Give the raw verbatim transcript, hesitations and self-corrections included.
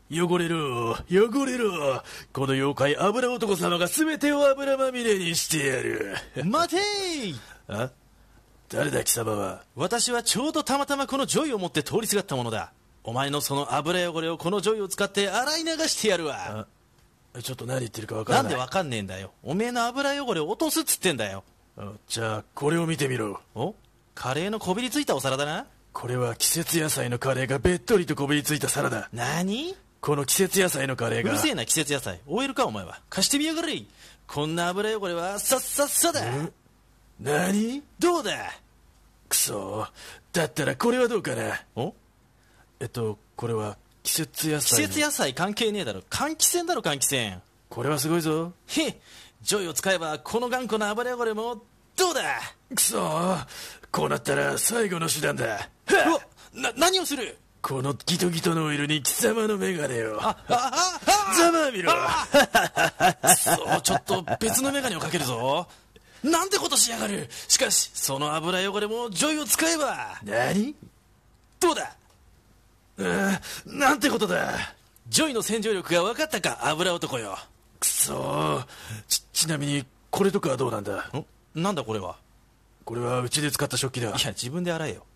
汚れろ汚れろ、この妖怪油男様が全てを油まみれにしてやる。 待てー。 あ、誰だ貴様は。 私はちょうどたまたまこのジョイを持って通りすがったものだ。お前のその油汚れをこのジョイを使って洗い流してやるわ。 あ、ちょっと何言ってるか分からない。 なんでわかんねえんだよ。おめえの油汚れを落とすっつってんだよ。 あ、じゃあこれを見てみろ。 お、カレーのこびりついたお皿だな。 これは季節野菜のカレーがべっとりとこびりついた皿だ。 何？ この季節野菜のカレーが。 うるせえな季節野菜。 オーエル かお前は。貸してみやがれ。こんな油汚れはさっさっさだ。 何？ どうだ。 くそ、だったらこれはどうかな。 お、 えっとこれは季節野菜季の。 節野菜関係ねえだろ。換気扇だろ換気扇。 これはすごいぞ。 へっ、ジョイを使えばこの頑固な油汚れもどうだ。 くそ、こうなったら最後の手段だ。 うわ、な、何をする。 このギトギトのオイルに貴様のメガネを。 あ、あ、あ、 ざまあみろ。 そう、ちょっと別のメガネをかけるぞ。なんてことしやがる。しかしその油汚れもジョイを使えば。 何？ どうだ。 あ、なんてことだ。 ジョイの洗浄力が分かったか油男よ。 くそ、ち、ちなみにこれとかはどうなんだ。 ん、なんだこれは。 これはうちで使った食器だ。 いや自分で洗えよ。